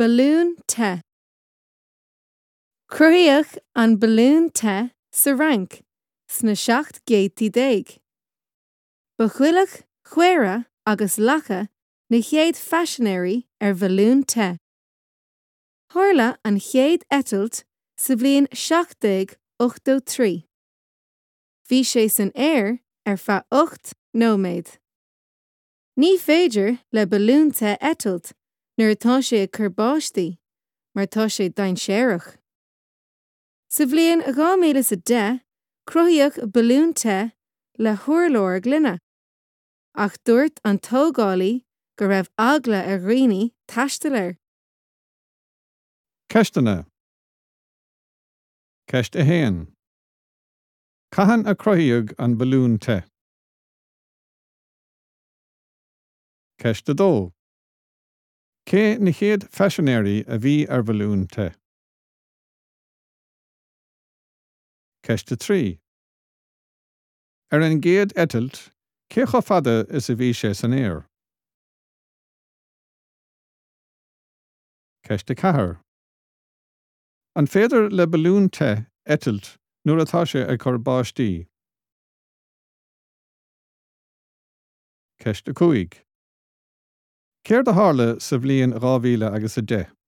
Balún te. Cruíodh an balún te sa rank sna 7 Ba chuileadh chuéire agus lacha na chéad fashionary balún te. Tharla an chéad etalt sa bhliain 1783. Bhí sé san air fa 8 nóiméad. Ní féidir le balún te etalt nuair atá sé curbáistí, mar tá sé dainséireach. Sa bhliain 2010, cruthaíodh balún te le huirleoir glynne, ach dúirt an tógálaí go raibh agla a dhaoine taistil air. Ceistena. Ceist a héan. Caitheann a cruthaíodh an balún te. Ceist a dó. Cé na chéad fashionary a bhí balún te. Ceist a trí. An géad etalt, cé cho fada is a bhí sé san air. Ceist a chathair. An féidir le balún te etalt nuair atá sé ag curbáistí. Ceist a 5. Céir de hála sa bhliain 2010.